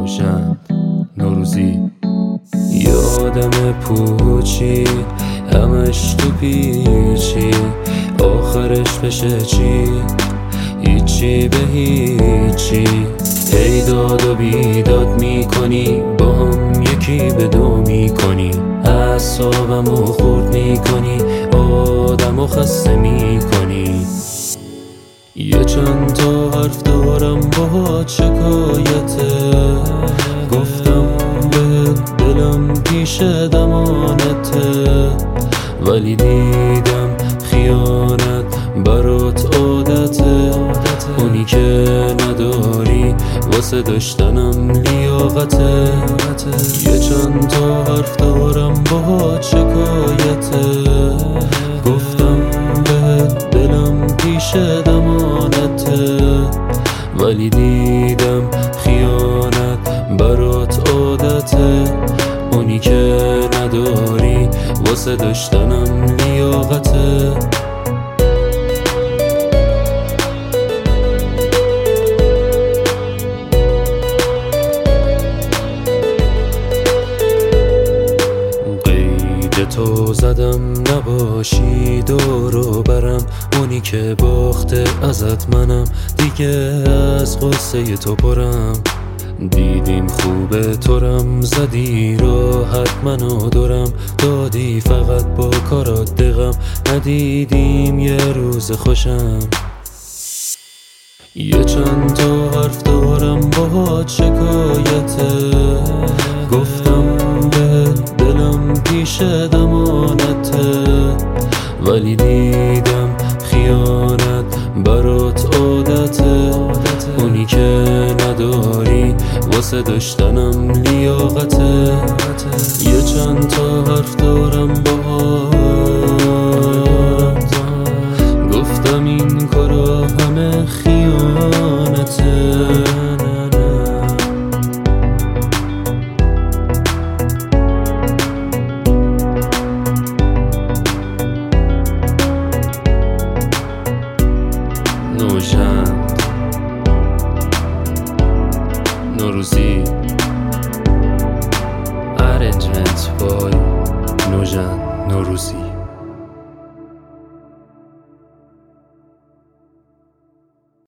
نوژند نوروزی. یادم پوچی همش تو پیچی، آخرش بشه چی؟ هیچی به هیچی. ای داد و بیداد میکنی، با هم یکی به دو میکنی، اعصابمو خورد میکنی، آدمو خسته میکنی. یه چند تا حرف دارم باهات شکایته، گفتم بهت دلم پیش دمانته، ولی دیدم خیانت برات عادته. اونی که نداری واسه داشتنم لیاقته. یه چند تا حرف دارم باهات شکایته، گفتم بهت دلم پیش دمانته، ولی دیدم خیانت برات عادته. اونی که نداری واسه داشتنم لیاقته. تو زدم نباشی دورو برم، اونی که باخته ازت منم، دیگه از غصه تو پرم. دیدیم خوبه تورم زدی راحت منو دورم، دادی فقط با کارات دقم، ندیدیم یه روز خوشم. یه چند تا حرف دارم باهات شکایته، گفتم بهت دلم پیش دمانته، ولی دیدم خیانت برات عادته. اونی که نداری واسه داشتنم لیاقته. یه چند تا حرف دارم باهات، گفتم این کارا همه خیانته. نوژند نوروزی. Arrangement by نوژند نوروزی.